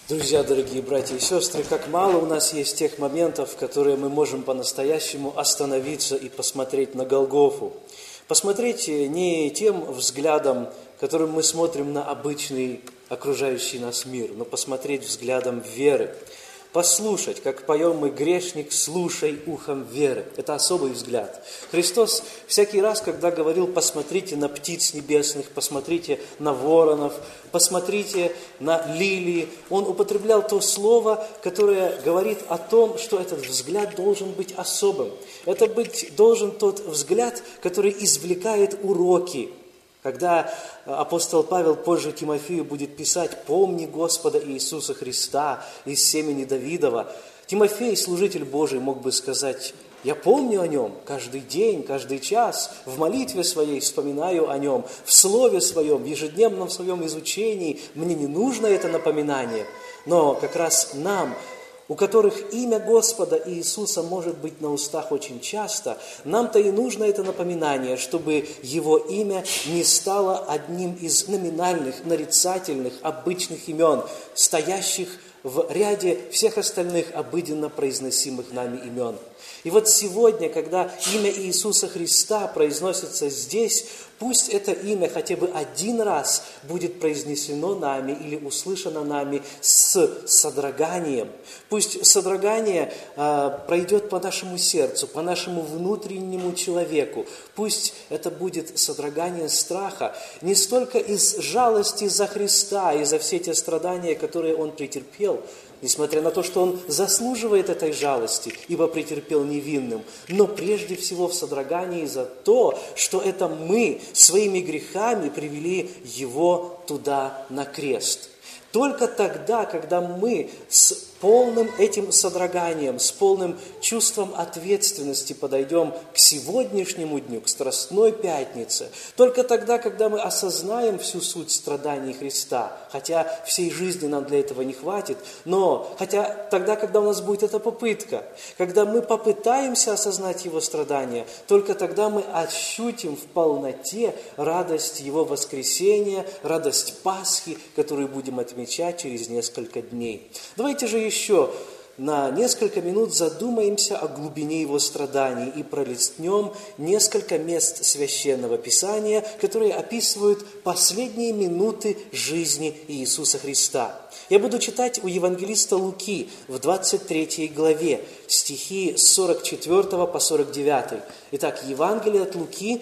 Друзья, дорогие братья и сестры, как мало у нас есть тех моментов, в которые мы можем по-настоящему остановиться и посмотреть на Голгофу. Посмотреть не тем взглядом, которым мы смотрим на обычный окружающий нас мир, но посмотреть взглядом веры. Послушать, как поем мы: грешник, слушай ухом веры. Это особый взгляд. Христос всякий раз, когда говорил: посмотрите на птиц небесных, посмотрите на воронов, посмотрите на лилии, Он употреблял то слово, которое говорит о том, что этот взгляд должен быть особым. Это должен тот взгляд, который извлекает уроки. Когда апостол Павел позже Тимофею будет писать: «Помни Господа Иисуса Христа из семени Давидова», Тимофей, служитель Божий, мог бы сказать: «Я помню о Нем каждый день, каждый час, в молитве своей вспоминаю о Нем, в слове своем, в ежедневном своем изучении, мне не нужно это напоминание». Но как раз нам, у которых имя Господа Иисуса может быть на устах очень часто, нам-то и нужно это напоминание, чтобы Его имя не стало одним из номинальных, нарицательных, обычных имен, стоящих в ряде всех остальных обыденно произносимых нами имен. И вот сегодня, когда имя Иисуса Христа произносится здесь, пусть это имя хотя бы один раз будет произнесено нами или услышано нами с содроганием. Пусть содрогание пройдет по нашему сердцу, по нашему внутреннему человеку. Пусть это будет содрогание страха, не столько из жалости за Христа и за все те страдания, которые Он претерпел, несмотря на то, что Он заслуживает этой жалости, ибо претерпел невинным, но прежде всего в содрогании за то, что это мы своими грехами привели Его туда на крест. Только тогда, когда мы с полным этим содроганием, с полным чувством ответственности подойдем к сегодняшнему дню, к Страстной Пятнице, только тогда, когда мы осознаем всю суть страданий Христа, хотя всей жизни нам для этого не хватит, но хотя тогда, когда у нас будет эта попытка, когда мы попытаемся осознать Его страдания, только тогда мы ощутим в полноте радость Его воскресения, радость Пасхи, которую будем отмечать через несколько дней. Давайте же еще на несколько минут задумаемся о глубине Его страданий и пролистнем несколько мест Священного Писания, которые описывают последние минуты жизни Иисуса Христа. Я буду читать у евангелиста Луки в 23 главе, стихи с 44 по 49. Итак, Евангелие от Луки,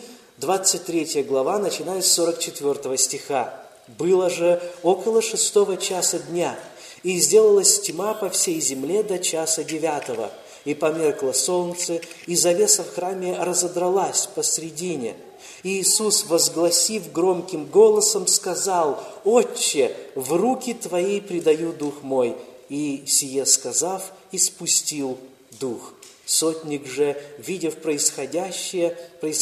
23 глава, начиная с 44 стиха. «Было же около 6 часа дня, и сделалась тьма по всей земле до часа 9, и померкло солнце, и завеса в храме разодралась посредине. И Иисус, возгласив громким голосом, сказал: «Отче, в руки Твои предаю дух мой». И, сие сказав, испустил дух. Сотник же, видев происходившее,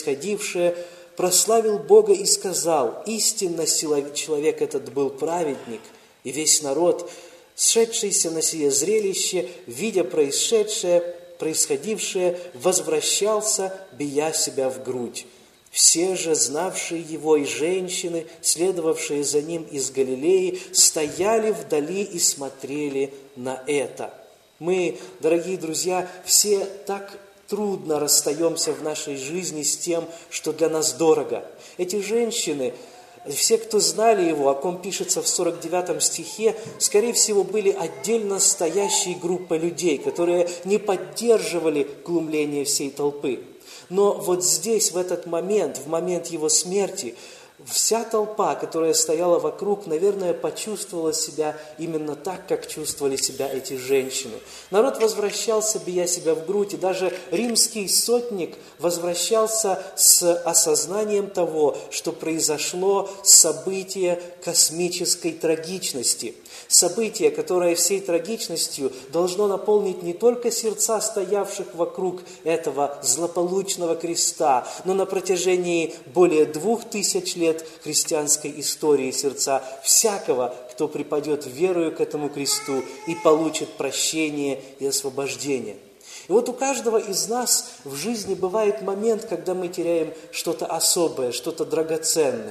прославил Бога и сказал: «Истинно человек этот был праведник». И весь народ, сшедшийся на сие зрелище, видя происходившее, возвращался, бия себя в грудь. Все же, знавшие Его, и женщины, следовавшие за Ним из Галилеи, стояли вдали и смотрели на это. Мы, дорогие друзья, все так трудно расстаемся в нашей жизни с тем, что для нас дорого. Эти женщины, все, кто знали Его, о ком пишется в 49 стихе, скорее всего, были отдельно стоящей группой людей, которые не поддерживали глумление всей толпы. Но вот здесь, в этот момент, в момент Его смерти, вся толпа, которая стояла вокруг, наверное, почувствовала себя именно так, как чувствовали себя эти женщины. Народ возвращался, бия себя в грудь, и даже римский сотник возвращался с осознанием того, что произошло событие космической трагичности. Событие, которое всей трагичностью должно наполнить не только сердца стоявших вокруг этого злополучного креста, но на протяжении более 2000 лет христианской истории сердца всякого, кто припадет верою к этому кресту и получит прощение и освобождение. И вот у каждого из нас в жизни бывает момент, когда мы теряем что-то особое, что-то драгоценное.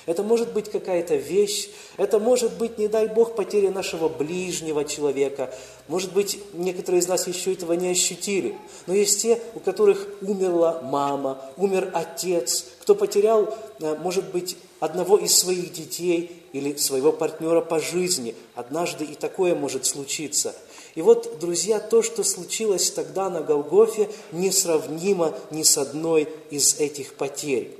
это может быть какая-то вещь, это может быть, не дай Бог, потеря нашего ближнего человека. Может быть, некоторые из нас еще этого не ощутили. Но есть те, у которых умерла мама, умер отец, кто потерял, может быть, одного из своих детей или своего партнера по жизни. Однажды и такое может случиться. И вот, друзья, то, что случилось тогда на Голгофе, несравнимо ни с одной из этих потерь.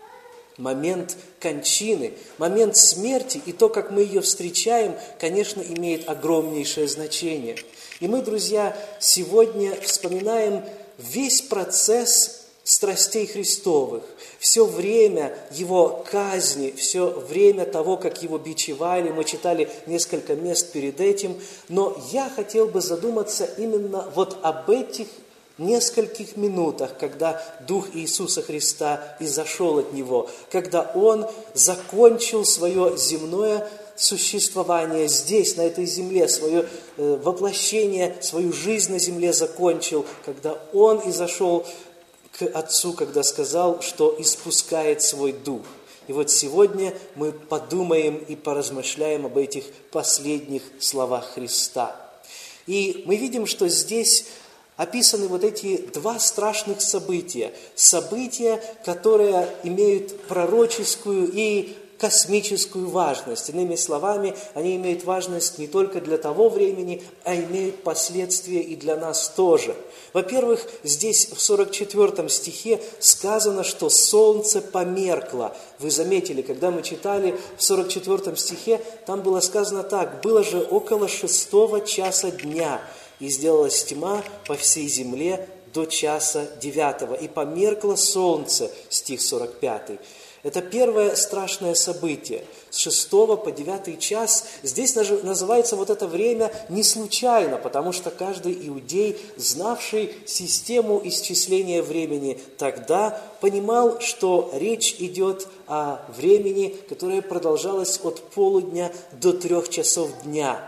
Момент кончины, момент смерти и то, как мы ее встречаем, конечно, имеет огромнейшее значение. И мы, друзья, сегодня вспоминаем весь процесс страстей Христовых, все время Его казни, все время того, как Его бичевали. Мы читали несколько мест перед этим, но я хотел бы задуматься именно вот об этих нескольких минутах, когда Дух Иисуса Христа изошел от Него, когда Он закончил свое земное существование здесь, на этой земле, свое воплощение, свою жизнь на земле закончил, когда Он изошел к Отцу, когда сказал, что испускает свой Дух. И вот сегодня мы подумаем и поразмышляем об этих последних словах Христа. И мы видим, что здесь описаны вот эти два страшных события. События, которые имеют пророческую и космическую важность. Иными словами, они имеют важность не только для того времени, а имеют последствия и для нас тоже. Во-первых, здесь в 44 стихе сказано, что солнце померкло. Вы заметили, когда мы читали в 44 стихе, там было сказано так: «Было же около 6 часа дня, и сделалась тьма по всей земле до часа 9, и померкло солнце», стих 45. Это первое страшное событие. С 6 по 9 час. Здесь называется вот это время не случайно, потому что каждый иудей, знавший систему исчисления времени тогда, понимал, что речь идет о времени, которое продолжалось от полудня до 3 часов дня.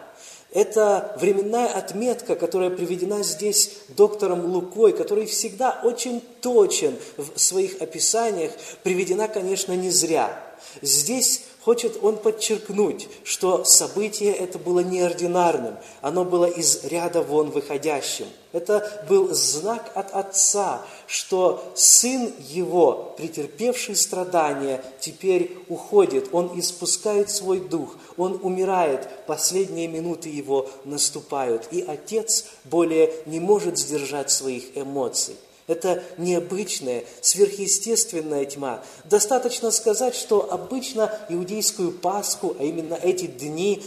Это временная отметка, которая приведена здесь доктором Лукой, который всегда очень точен в своих описаниях, приведена, конечно, не зря. Здесь хочет он подчеркнуть, что событие это было неординарным, оно было из ряда вон выходящим. Это был знак от Отца, что Сын Его, претерпевший страдания, теперь уходит, Он испускает свой Дух, Он умирает, последние минуты Его наступают, и Отец более не может сдержать своих эмоций. Это необычная, сверхъестественная тьма. Достаточно сказать, что обычно иудейскую Пасху, а именно эти дни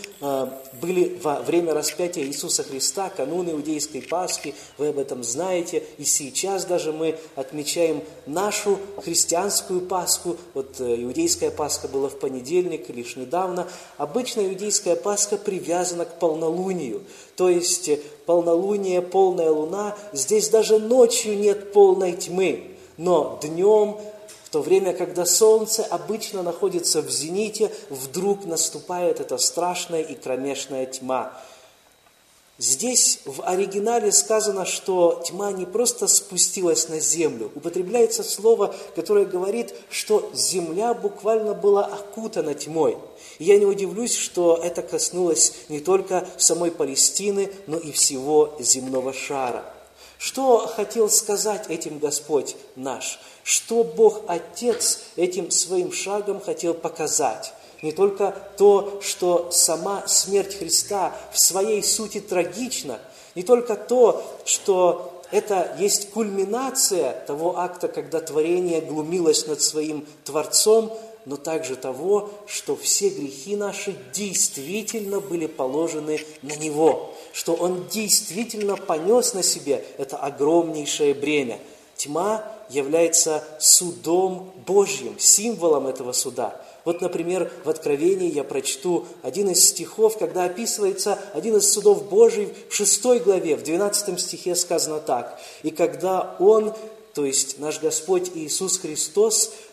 были во время распятия Иисуса Христа, канун иудейской Пасхи, вы об этом знаете, и сейчас даже мы отмечаем нашу христианскую Пасху. Вот иудейская Пасха была в понедельник, лишь недавно. Обычно иудейская Пасха привязана к полнолунию, то есть полнолуние, полная луна, здесь даже ночью нет полной тьмы, но днем, в то время, когда солнце обычно находится в зените, вдруг наступает эта страшная и кромешная тьма. Здесь в оригинале сказано, что тьма не просто спустилась на землю. Употребляется слово, которое говорит, что земля буквально была окутана тьмой. И я не удивлюсь, что это коснулось не только самой Палестины, но и всего земного шара. Что хотел сказать этим Господь наш? Что Бог Отец этим своим шагом хотел показать? Не только то, что сама смерть Христа в своей сути трагична, не только то, что это есть кульминация того акта, когда творение глумилось над своим Творцом, но также того, что все грехи наши действительно были положены на Него, что Он действительно понес на себе это огромнейшее бремя. Тьма является судом Божьим, символом этого суда. Вот, например, в Откровении я прочту один из стихов, когда описывается один из судов Божьих в 6 главе, в 12 стихе сказано так: «И когда Он, то есть наш Господь Иисус Христос,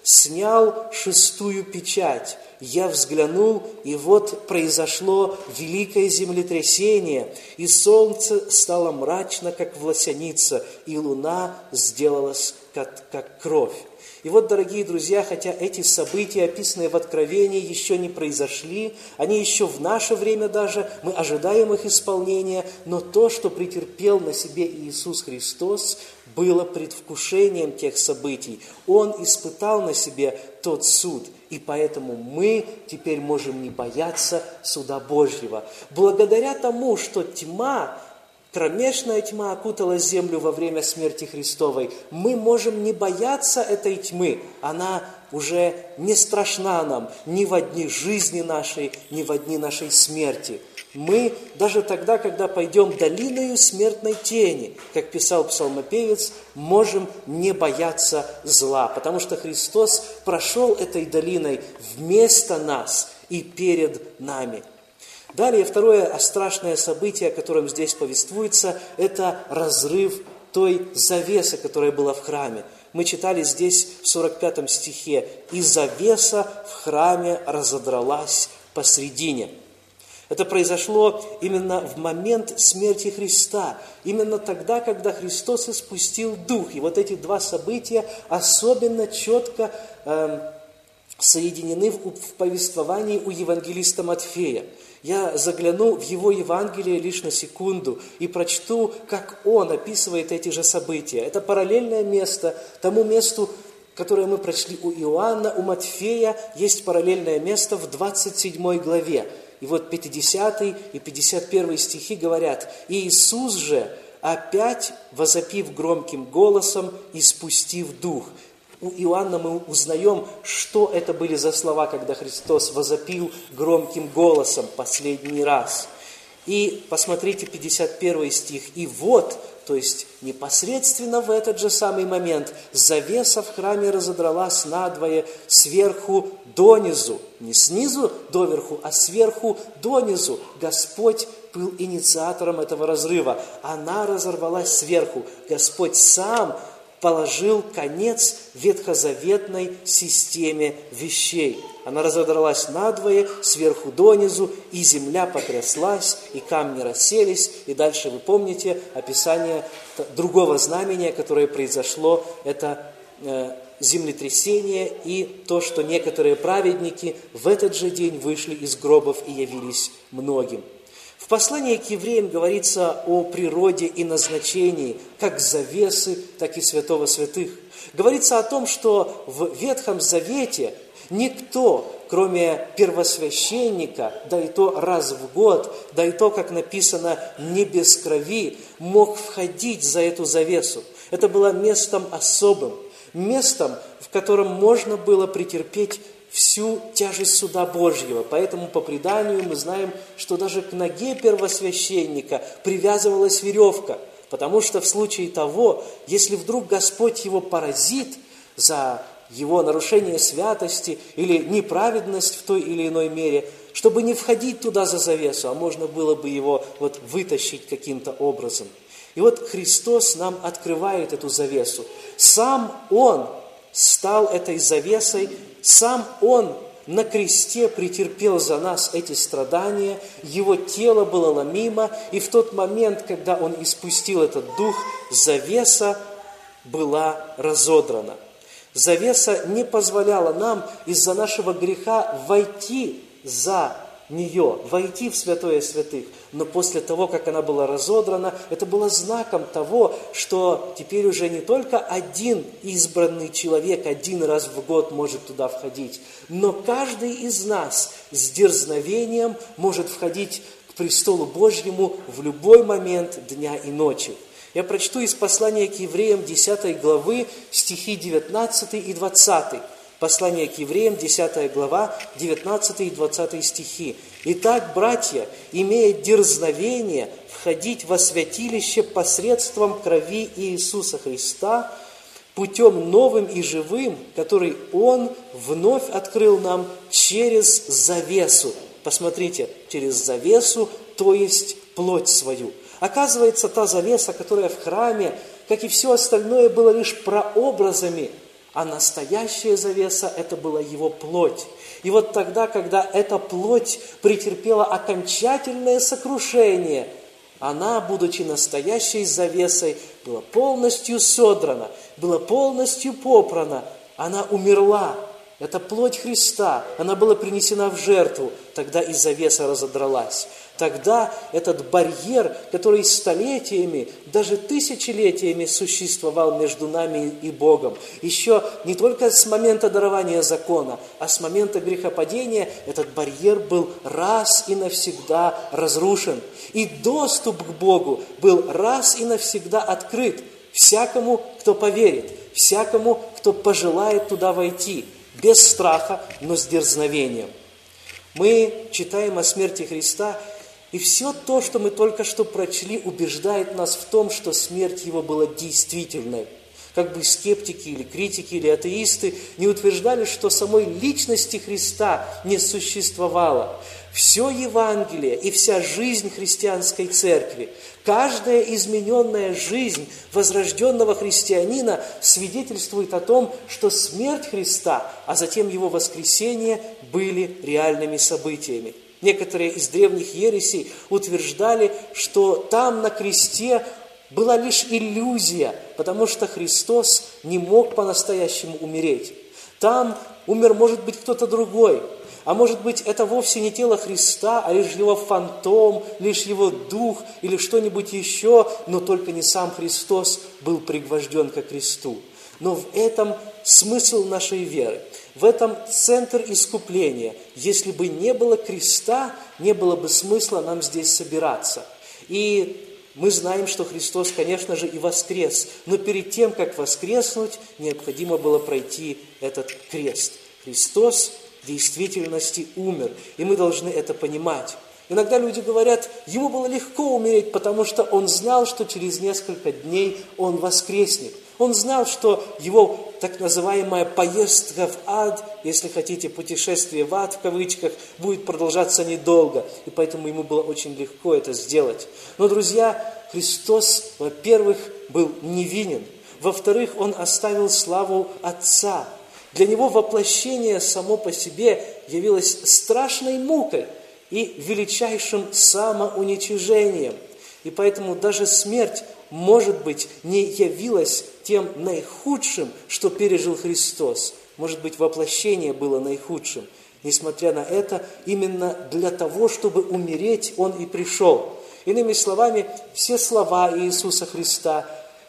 снял шестую печать. Я взглянул, и вот произошло великое землетрясение, и солнце стало мрачно, как власяница, и луна сделалась, как кровь. И вот, дорогие друзья, хотя эти события, описанные в Откровении, еще не произошли, они еще в наше время даже, мы ожидаем их исполнения, но то, что претерпел на себе Иисус Христос, было предвкушением тех событий. Он испытал на себе тот суд, и поэтому мы теперь можем не бояться суда Божьего. Благодаря тому, что тьма, кромешная тьма окутала землю во время смерти Христовой, мы можем не бояться этой тьмы. Она уже не страшна нам ни во дни жизни нашей, ни во дни нашей смерти. Мы даже тогда, когда пойдем долиною смертной тени, как писал псалмопевец, можем не бояться зла, потому что Христос прошел этой долиной вместо нас и перед нами. Далее, второе страшное событие, о котором здесь повествуется, это разрыв той завесы, которая была в храме. Мы читали здесь в 45 стихе: «И завеса в храме разодралась посредине». Это произошло именно в момент смерти Христа, именно тогда, когда Христос испустил Дух. И вот эти два события особенно четко соединены в повествовании у евангелиста Матфея. Я загляну в его Евангелие лишь на секунду и прочту, как он описывает эти же события. Это параллельное место тому месту, которое мы прочли у Иоанна, у Матфея, есть параллельное место в 27 главе. И вот 50 и 51 стихи говорят: «Иисус же, опять возопив громким голосом, испустив дух». У Иоанна мы узнаем, что это были за слова, когда Христос возопил громким голосом последний раз. И посмотрите 51 стих. «И вот», то есть непосредственно в этот же самый момент, завеса в храме разодралась надвое сверху донизу. Не снизу доверху, а сверху донизу. Господь был инициатором этого разрыва. Она разорвалась сверху. Господь сам положил конец ветхозаветной системе вещей. Она разодралась надвое, сверху донизу, и земля потряслась, и камни расселись. И дальше вы помните описание другого знамения, которое произошло, это землетрясение и то, что некоторые праведники в этот же день вышли из гробов и явились многим. В послании к евреям говорится о природе и назначении как завесы, так и святого святых. Говорится о том, что в Ветхом Завете никто, кроме первосвященника, да и то раз в год, да и то, как написано, не без крови, мог входить за эту завесу. Это было местом особым, местом, в котором можно было претерпеть всю тяжесть суда Божьего. Поэтому по преданию мы знаем, что даже к ноге первосвященника привязывалась веревка, потому что в случае того, если вдруг Господь его поразит за его нарушение святости или неправедность в той или иной мере, чтобы не входить туда за завесу, а можно было бы его вытащить каким-то образом. И вот Христос нам открывает эту завесу. Сам Он стал этой завесой, сам Он на кресте претерпел за нас эти страдания, Его тело было ломимо, и в тот момент, когда Он испустил этот дух, завеса была разодрана. Завеса не позволяла нам из-за нашего греха войти за нее, войти в святое святых. Но после того, как она была разодрана, это было знаком того, что теперь уже не только один избранный человек один раз в год может туда входить, но каждый из нас с дерзновением может входить к престолу Божьему в любой момент дня и ночи. Я прочту из послания к евреям 10 главы стихи 19 и 20. Послание к евреям, 10 глава, 19 и 20 стихи. «Итак, братья, имея дерзновение входить во святилище посредством крови Иисуса Христа, путем новым и живым, который Он вновь открыл нам через завесу». Посмотрите, через завесу, то есть плоть свою. Оказывается, та завеса, которая в храме, как и все остальное, была лишь прообразами, а настоящая завеса – это была Его плоть. И вот тогда, когда эта плоть претерпела окончательное сокрушение, она, будучи настоящей завесой, была полностью содрана, была полностью попрана, она умерла. Это плоть Христа, она была принесена в жертву, тогда и завеса разодралась. Тогда этот барьер, который столетиями, даже тысячелетиями существовал между нами и Богом, еще не только с момента дарования закона, а с момента грехопадения, этот барьер был раз и навсегда разрушен. И доступ к Богу был раз и навсегда открыт всякому, кто поверит, всякому, кто пожелает туда войти, без страха, но с дерзновением. Мы читаем о смерти Христа, и все то, что мы только что прочли, убеждает нас в том, что смерть Его была действительной. Как бы скептики или критики или атеисты не утверждали, что самой личности Христа не существовало. Все Евангелие и вся жизнь христианской церкви, каждая измененная жизнь возрожденного христианина свидетельствует о том, что смерть Христа, а затем Его воскресение были реальными событиями. Некоторые из древних ересей утверждали, что там на кресте была лишь иллюзия, потому что Христос не мог по-настоящему умереть. Там умер, может быть, кто-то другой. А может быть, это вовсе не тело Христа, а лишь Его фантом, лишь Его дух или что-нибудь еще, но только не сам Христос был пригвожден ко кресту. Но в этом смысл нашей веры, в этом центр искупления. Если бы не было креста, не было бы смысла нам здесь собираться. И мы знаем, что Христос, конечно же, и воскрес, но перед тем, как воскреснуть, необходимо было пройти этот крест. Христос в действительности умер, и мы должны это понимать. Иногда люди говорят, ему было легко умереть, потому что он знал, что через несколько дней он воскреснет. Он знал, что его так называемая поездка в ад, если хотите, путешествие в ад в кавычках, будет продолжаться недолго. И поэтому ему было очень легко это сделать. Но, друзья, Христос, во-первых, был невинен. Во-вторых, Он оставил славу Отца. Для Него воплощение само по себе явилось страшной мукой и величайшим самоуничижением. И поэтому даже смерть, может быть, не явилась тем наихудшим, что пережил Христос. Может быть, воплощение было наихудшим. Несмотря на это, именно для того, чтобы умереть, Он и пришел. Иными словами, все слова Иисуса Христа,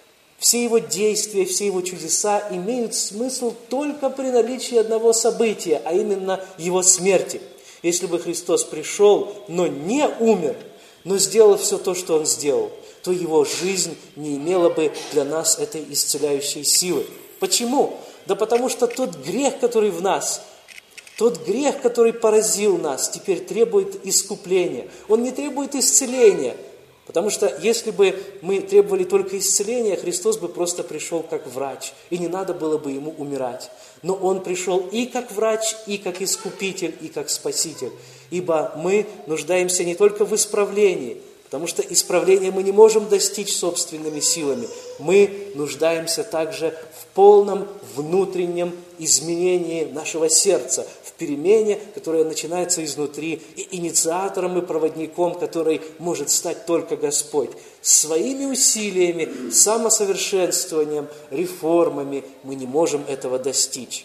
все Его действия, все Его чудеса имеют смысл только при наличии одного события, а именно Его смерти. Если бы Христос пришел, но не умер, но сделал все то, что Он сделал, то Его жизнь не имела бы для нас этой исцеляющей силы. Почему? Да потому что тот грех, который в нас, тот грех, который поразил нас, теперь требует искупления. Он не требует исцеления. Потому что если бы мы требовали только исцеления, Христос бы просто пришел как врач, и не надо было бы Ему умирать. Но Он пришел и как врач, и как искупитель, и как спаситель. Ибо мы нуждаемся не только в исправлении, потому что исправления мы не можем достичь собственными силами. Мы нуждаемся также в полном внутреннем изменении нашего сердца, в перемене, которая начинается изнутри, и инициатором и проводником, который может стать только Господь. Своими усилиями, самосовершенствованием, реформами мы не можем этого достичь.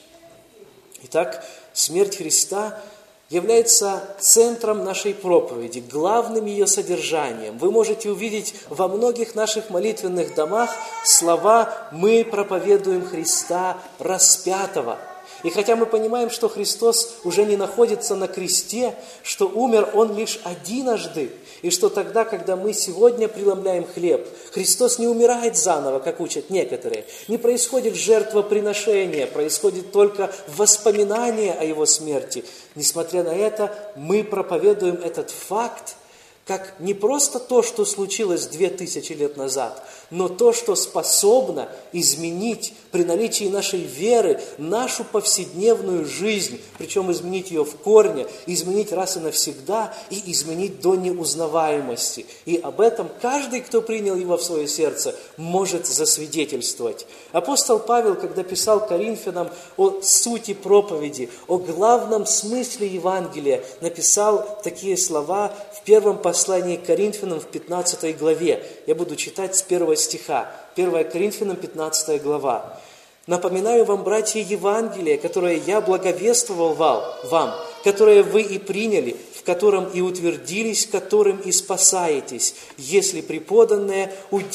Итак, смерть Христа является центром нашей проповеди, главным ее содержанием. Вы можете увидеть во многих наших молитвенных домах слова «Мы проповедуем Христа распятого». И хотя мы понимаем, что Христос уже не находится на кресте, что умер Он лишь единожды, и что тогда, когда мы сегодня преломляем хлеб, Христос не умирает заново, как учат некоторые, не происходит жертвоприношение, происходит только воспоминание о Его смерти. Несмотря на это, мы проповедуем этот факт, как не просто то, что случилось 2000 лет назад, но то, что способно изменить при наличии нашей веры нашу повседневную жизнь, причем изменить ее в корне, изменить раз и навсегда и изменить до неузнаваемости. И об этом каждый, кто принял его в свое сердце, может засвидетельствовать. Апостол Павел, когда писал Коринфянам о сути проповеди, о главном смысле Евангелия, написал такие слова в первом послании к Коринфянам в 15 главе. Я буду читать с 1 стиха. 1 Коринфянам, 15 глава. «Напоминаю вам, братья, Евангелие, которое я благовествовал вам, которое вы и приняли, в котором и утвердились, которым и спасаетесь, если преподанное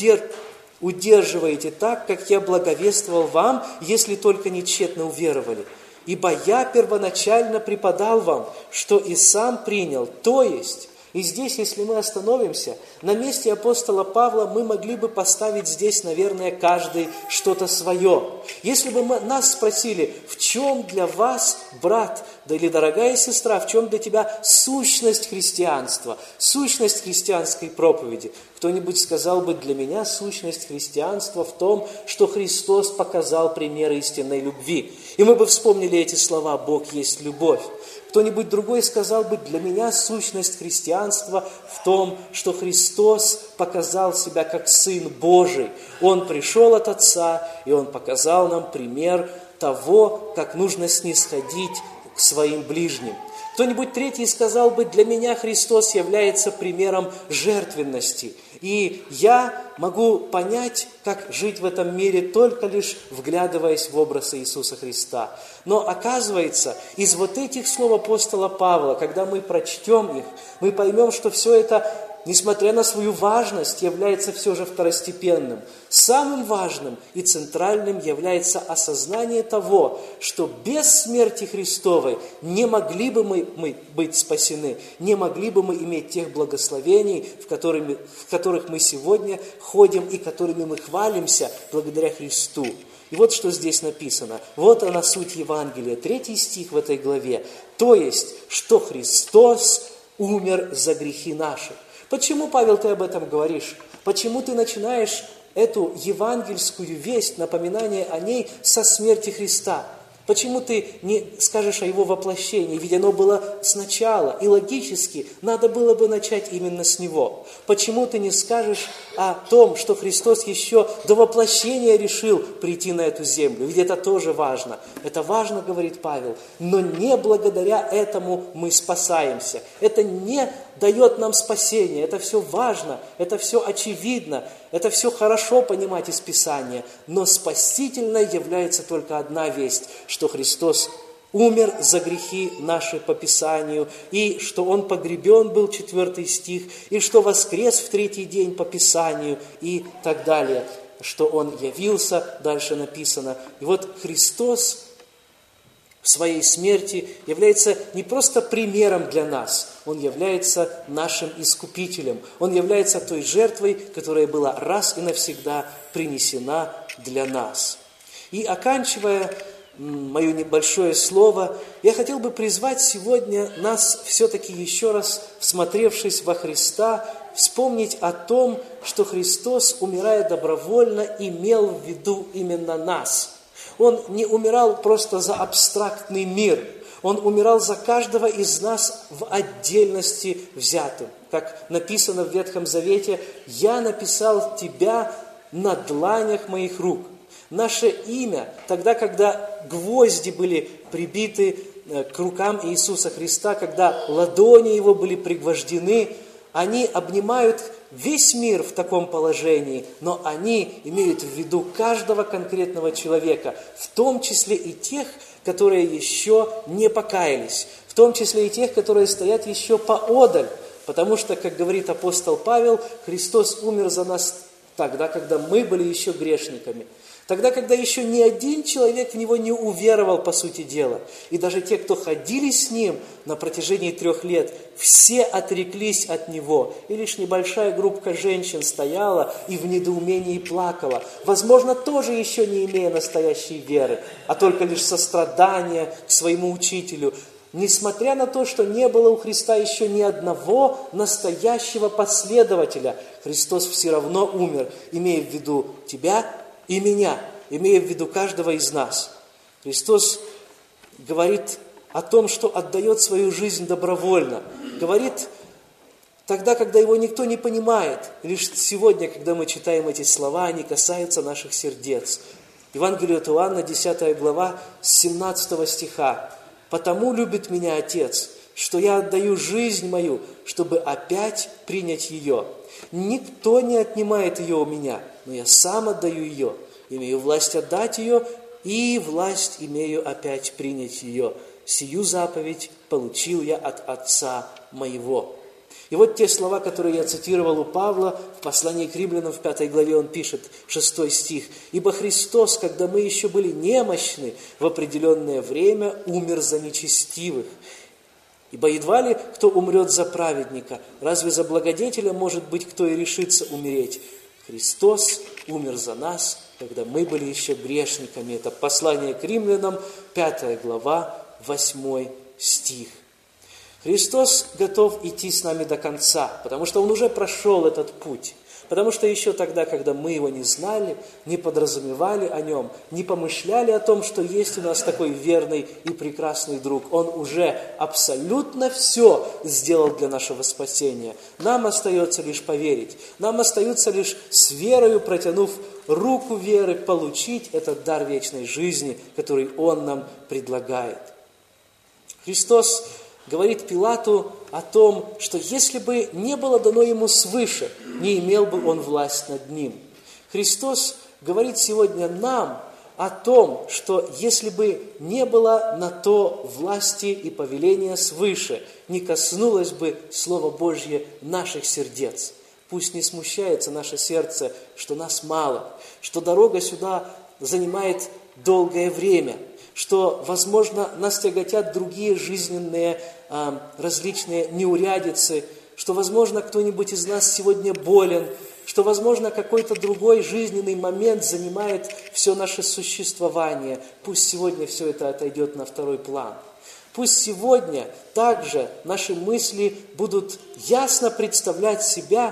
удерживаете так, как я благовествовал вам, если только не тщетно уверовали. Ибо я первоначально преподал вам, что и сам принял, то есть». И здесь, если мы остановимся, на месте апостола Павла мы могли бы поставить здесь, наверное, каждый что-то свое. Если бы нас спросили, в чем для вас, брат, да или дорогая сестра, в чем для тебя сущность христианства, сущность христианской проповеди, кто-нибудь сказал бы, для меня сущность христианства в том, что Христос показал пример истинной любви. И мы бы вспомнили эти слова «Бог есть любовь». Кто-нибудь другой сказал бы, для меня сущность христианства в том, что Христос показал себя как Сын Божий. Он пришел от Отца, и Он показал нам пример того, как нужно снисходить к своим ближним. Кто-нибудь третий сказал бы, для меня Христос является примером жертвенности. И я могу понять, как жить в этом мире, только лишь вглядываясь в образ Иисуса Христа. Но оказывается, из вот этих слов апостола Павла, когда мы прочтем их, мы поймем, что все это, несмотря на свою важность, является все же второстепенным. Самым важным и центральным является осознание того, что без смерти Христовой не могли бы мы быть спасены, не могли бы мы иметь тех благословений, в которых мы сегодня ходим и которыми мы хвалимся благодаря Христу. И вот что здесь написано. Вот она суть Евангелия, 3 стих в этой главе. То есть, что Христос умер за грехи наши. Почему, Павел, ты об этом говоришь? Почему ты начинаешь эту евангельскую весть, напоминание о ней со смерти Христа? Почему ты не скажешь о Его воплощении? Ведь оно было сначала, и логически надо было бы начать именно с Него. Почему ты не скажешь о том, что Христос еще до воплощения решил прийти на эту землю? Ведь это тоже важно. Это важно, говорит Павел, но не благодаря этому мы спасаемся. Это не дает нам спасение. Это все важно, это все очевидно, это все хорошо понимать из Писания. Но спасительной является только одна весть, что Христос умер за грехи наши по Писанию, и что Он погребен был, 4 стих, и что воскрес в 3-й день по Писанию, и так далее, что Он явился, дальше написано. И вот Христос в своей смерти является не просто примером для нас, Он является нашим искупителем, Он является той жертвой, которая была раз и навсегда принесена для нас. И оканчивая мое небольшое слово, я хотел бы призвать сегодня нас все-таки еще раз, всмотревшись во Христа, вспомнить о том, что Христос, умирая добровольно, имел в виду именно нас. Он не умирал просто за абстрактный мир, Он умирал за каждого из нас в отдельности взятым. Как написано в Ветхом Завете, «Я написал тебя на дланях моих рук». Наше имя, тогда, когда гвозди были прибиты к рукам Иисуса Христа, когда ладони Его были пригвождены, они обнимают весь мир в таком положении, но они имеют в виду каждого конкретного человека, в том числе и тех, которые еще не покаялись, в том числе и тех, которые стоят еще поодаль, потому что, как говорит апостол Павел, Христос умер за нас тогда, когда мы были еще грешниками. Тогда, когда еще ни один человек в Него не уверовал, по сути дела. И даже те, кто ходили с Ним на протяжении 3 лет, все отреклись от Него. И лишь небольшая группа женщин стояла и в недоумении плакала. Возможно, тоже еще не имея настоящей веры, а только лишь сострадания к своему учителю. Несмотря на то, что не было у Христа еще ни одного настоящего последователя, Христос все равно умер, имея в виду тебя и меня, имея в виду каждого из нас. Христос говорит о том, что отдает свою жизнь добровольно, говорит тогда, когда его никто не понимает. Лишь сегодня, когда мы читаем эти слова, они касаются наших сердец. Евангелие от Иоанна, 10 глава, с 17 стиха. «Потому любит меня Отец, что я отдаю жизнь мою, чтобы опять принять ее. Никто не отнимает ее у меня, но я сам отдаю ее. Имею власть отдать ее, и власть имею опять принять ее. Сию заповедь получил я от Отца моего». И вот те слова, которые я цитировал у Павла в послании к Римлянам в 5 главе, он пишет, 6 стих. «Ибо Христос, когда мы еще были немощны, в определенное время умер за нечестивых. Ибо едва ли кто умрет за праведника, разве за благодетеля, может быть, кто и решится умереть? Христос умер за нас, когда мы были еще грешниками». Это послание к Римлянам, 5 глава, 8 стих. Христос готов идти с нами до конца, потому что Он уже прошел этот путь. Потому что еще тогда, когда мы Его не знали, не подразумевали о Нем, не помышляли о том, что есть у нас такой верный и прекрасный друг, Он уже абсолютно все сделал для нашего спасения. Нам остается лишь поверить. Нам остается лишь с верою, протянув руку веры, получить этот дар вечной жизни, который Он нам предлагает. Христос говорит Пилату о том, что если бы не было дано ему свыше, не имел бы он власть над ним. Христос говорит сегодня нам о том, что если бы не было на то власти и повеления свыше, не коснулось бы Слово Божье наших сердец. Пусть не смущается наше сердце, что нас мало, что дорога сюда занимает долгое время, что, возможно, нас тяготят другие жизненные различные неурядицы, что, возможно, кто-нибудь из нас сегодня болен, что, возможно, какой-то другой жизненный момент занимает все наше существование. Пусть сегодня все это отойдет на второй план. Пусть сегодня также наши мысли будут ясно представлять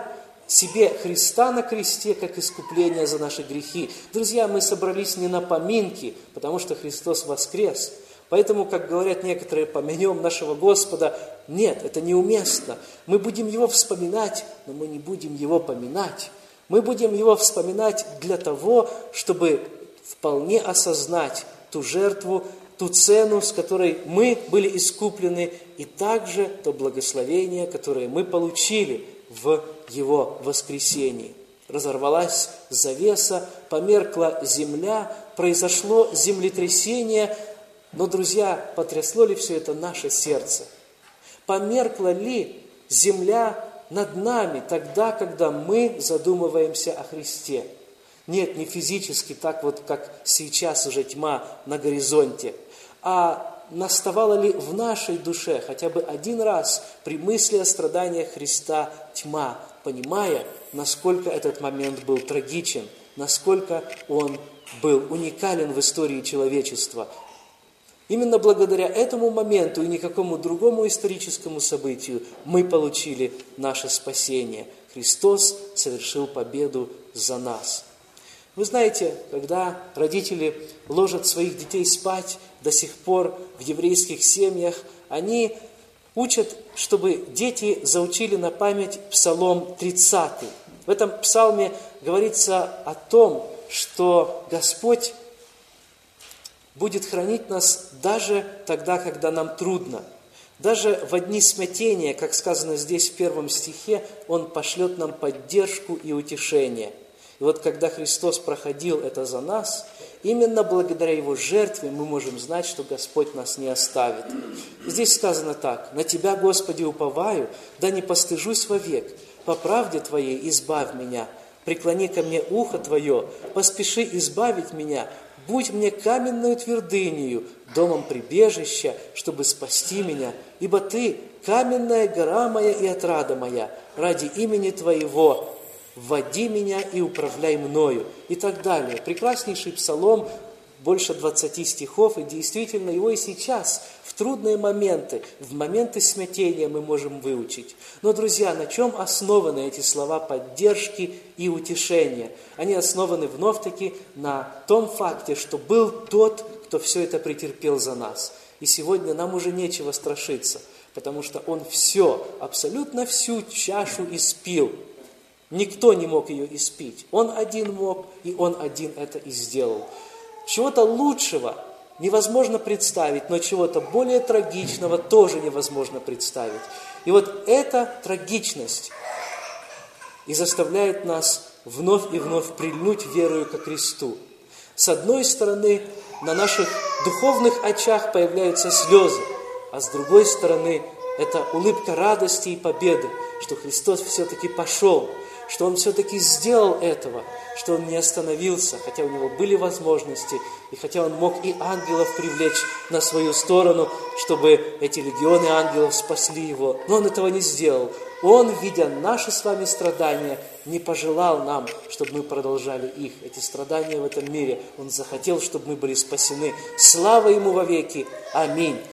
себе Христа на кресте, как искупление за наши грехи. Друзья, мы собрались не на поминки, потому что Христос воскрес. Поэтому, как говорят некоторые, помянем нашего Господа. Нет, это неуместно. Мы будем Его вспоминать, но мы не будем Его поминать. Мы будем Его вспоминать для того, чтобы вполне осознать ту жертву, ту цену, с которой мы были искуплены, и также то благословение, которое мы получили в Его воскресении. Разорвалась завеса, померкла земля, произошло землетрясение. Но, друзья, потрясло ли все это наше сердце? Померкла ли земля над нами тогда, когда мы задумываемся о Христе? Нет, не физически, так вот, как сейчас уже тьма на горизонте, а наставала ли в нашей душе хотя бы один раз при мысли о страданиях Христа тьма, понимая, насколько этот момент был трагичен, насколько он был уникален в истории человечества. Именно благодаря этому моменту и никакому другому историческому событию мы получили наше спасение. Христос совершил победу за нас. Вы знаете, когда родители ложат своих детей спать, до сих пор в еврейских семьях, они учат, чтобы дети заучили на память Псалом 30. В этом псалме говорится о том, что Господь будет хранить нас даже тогда, когда нам трудно. Даже в дни смятения, как сказано здесь в 1 стихе, Он пошлет нам поддержку и утешение. И вот когда Христос проходил это за нас, именно благодаря Его жертве мы можем знать, что Господь нас не оставит. Здесь сказано так: «На Тебя, Господи, уповаю, да не постыжусь вовек. По правде Твоей избавь меня. Преклони ко мне ухо Твое, поспеши избавить меня. Будь мне каменную твердынею, домом прибежища, чтобы спасти меня. Ибо Ты, каменная гора моя и отрада моя, ради имени Твоего, вводи меня и управляй мною». И так далее. Прекраснейший псалом, больше 20 стихов, и действительно его и сейчас, в трудные моменты, в моменты смятения мы можем выучить. Но, друзья, на чем основаны эти слова поддержки и утешения? Они основаны вновь-таки на том факте, что был тот, кто все это претерпел за нас. И сегодня нам уже нечего страшиться, потому что Он все, абсолютно всю чашу испил. Никто не мог ее испить. Он один мог, и Он один это и сделал. Чего-то лучшего невозможно представить, но чего-то более трагичного тоже невозможно представить. И вот эта трагичность и заставляет нас вновь и вновь прильнуть верою ко Христу. С одной стороны, на наших духовных очах появляются слезы, а с другой стороны, это улыбка радости и победы, что Христос все-таки пошел, что Он все-таки сделал этого, что Он не остановился, хотя у Него были возможности, и хотя Он мог и ангелов привлечь на свою сторону, чтобы эти легионы ангелов спасли Его, но Он этого не сделал. Он, видя наши с вами страдания, не пожелал нам, чтобы мы продолжали их, эти страдания в этом мире. Он захотел, чтобы мы были спасены. Слава Ему вовеки. Аминь.